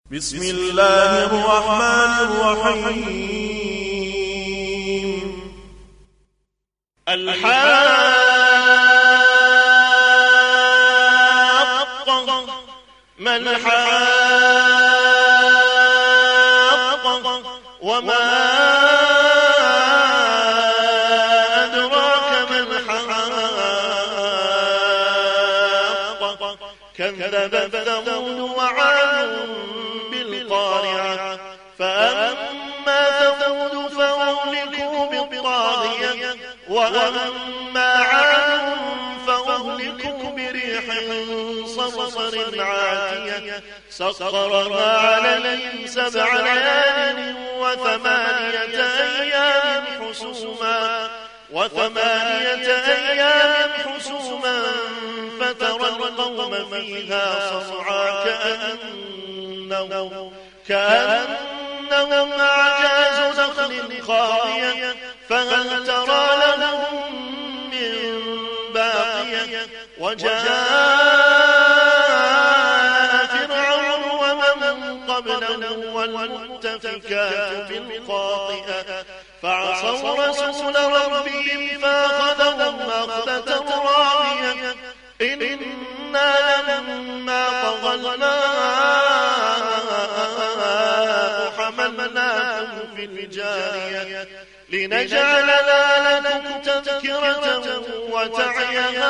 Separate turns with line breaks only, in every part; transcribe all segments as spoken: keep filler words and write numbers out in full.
بسم الله الرحمن الرحيم. الحاقة ما الحاقة وما أدراك ما الحاقة كذبت ثمود وعاد بالقارعة فأما ثمود فأهلكوا بالطاغية وأما عاد فأهلكوا بريح صرصر عاتية سخرها عليهم سبع ليال وثمانية أيام حسوما وثمانية أيام حسوما فترى القوم فيها صرعى كأنهم كأنهم أعجاز نخل خاوية فهل ترى لهم من باقية وجاء فرعون ومن قبله والمؤتفكات بالخاطئة فعصوا رسول ربهم فأخذهم أخذة رابية إنا لما طغى الماء حملناكم في الجارية لنجعلها لكم تذكرة وتعيها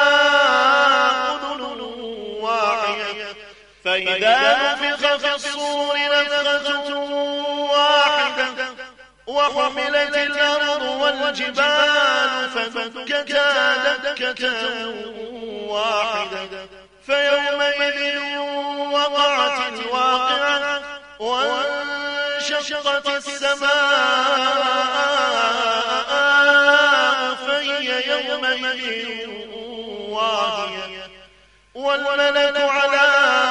أذن واعية فإذا نفخ في الصور نفخة واحدة وحملت الأرض والجبال فدكتا دكة واحدة فيومئذ وقعت الواقعة وانشقت السماء فهي يومئذ واهية والملك على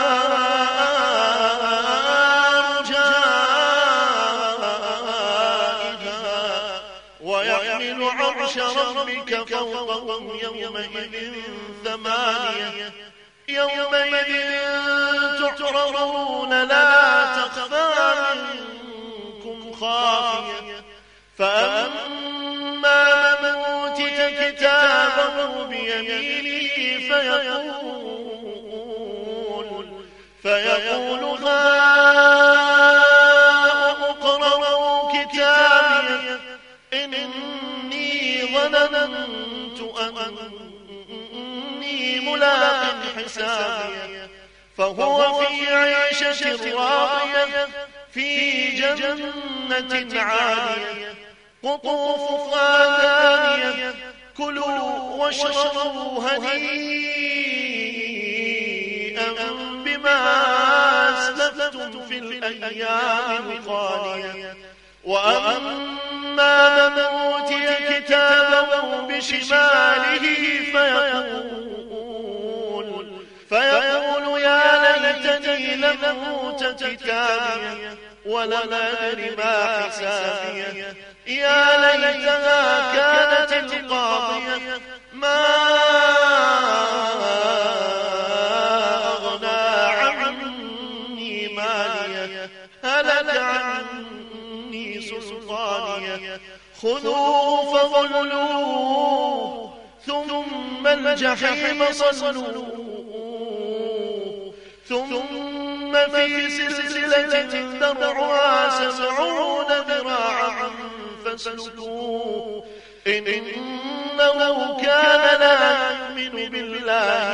أرجائها ويحمل عرش ربك فوقهم يومئذ ثمانية يومئذ تعرضون لا تخفى منكم خافية فأما من أوتي كتابه بيمينه فيقول فيقول هاؤم اقرءوا كتابي إني ظننت أني ملاق حسابي فهو في عيشة راضية في جنة عالية قطوفها دانية كلوا واشربوا هنيئا بما أسلفتم في الأيام الخالية وأما من أوتي كتابه بشماله فيقول فيقول يا ليتني لم أوت كتابي ولم أدر ما حسابي يا ليتها كانت القاضية ما أغنى عني مالية هلك عني سلطانية خذوه فغلوه ثم الجحيم صلوه ثم في سلسلة ذرعها سبعون ذراعا فاسلكوه إنه كان لا يؤمن بالله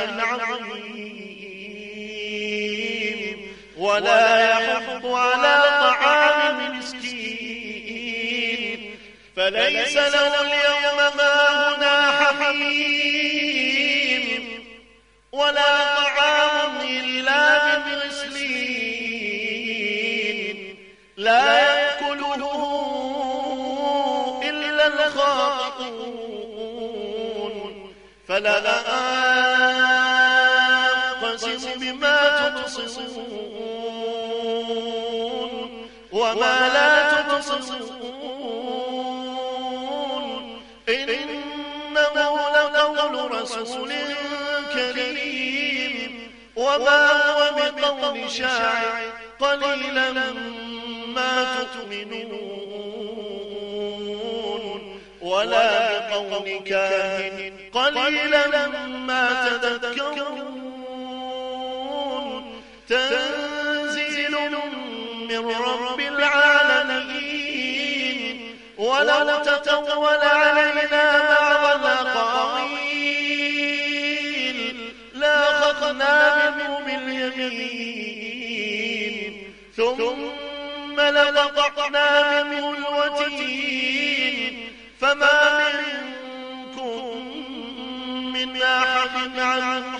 العظيم ولا يحض على طعام المسكين فليس له اليوم هاهنا حميم ولا طعام إلا من غسلين لا يأكله إلا الخاطئون فلا أقسم بما تبصرون وما لا تبصرون إنه لقول رسول كريم وما هو بقول كقول شاعر قليلا ما تؤمنون ولا كقول كاهن قليلا ما تذكرون تنزيل من رب العالمين ولو تقول علينا بعض الأقاويل لأخذنا منه باليمين ثم لقطعنا منه الوتين فما منكم من أحد عنه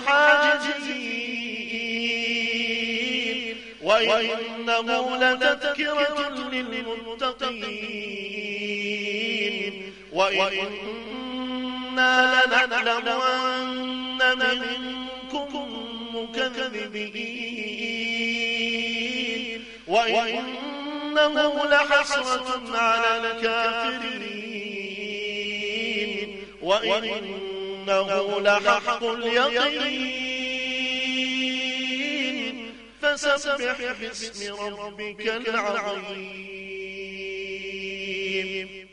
حاجزين وإنه لتذكرة للمتقين وإنا لنعلم أن منكم مكذبين وإنه لحسرة على الكافرين وإنه لحق اليقين فسبح باسم ربك العظيم.